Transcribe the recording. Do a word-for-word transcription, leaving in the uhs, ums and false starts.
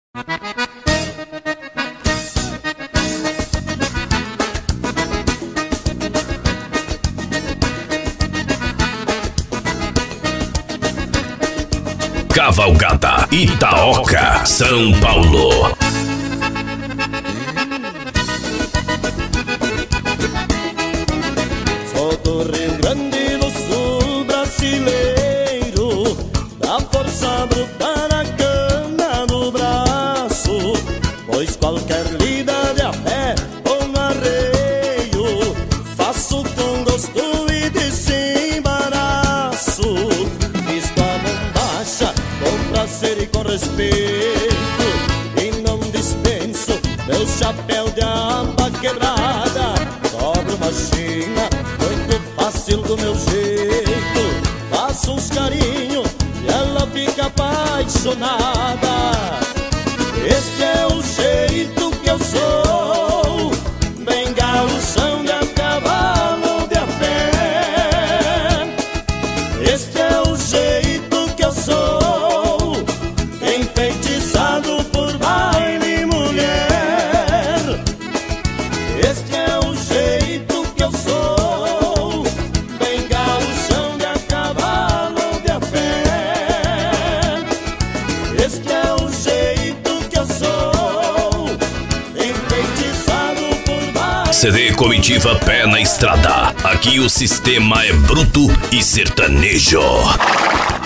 Cavalgada Itaoca, São Paulo. Sou do Rio Grande do Sul brasileiro, da força bruta na cana no braço, pois qualquer lida de a pé ou no arreio faço com gosto e desembaraço. Visto a bombacha com prazer e com respeito, e não dispenso meu chapéu de aba quebrada. Dobro uma china muito fácil do meu jeito, faço uns carinhos e ela fica apaixonada. Este é o jeito que eu sou, bem gauchão de a cavalo de a pé. Este é o jeito que eu sou, enfeitiçado por baile e mulher. Este é o jeito que eu sou, bem gauchão de a cavalo de a pé. Este é o jeito que eu sou, enfeitiçado por baile. C D Comitiva Pé na Estrada. Aqui o sistema é bruto e sertanejo.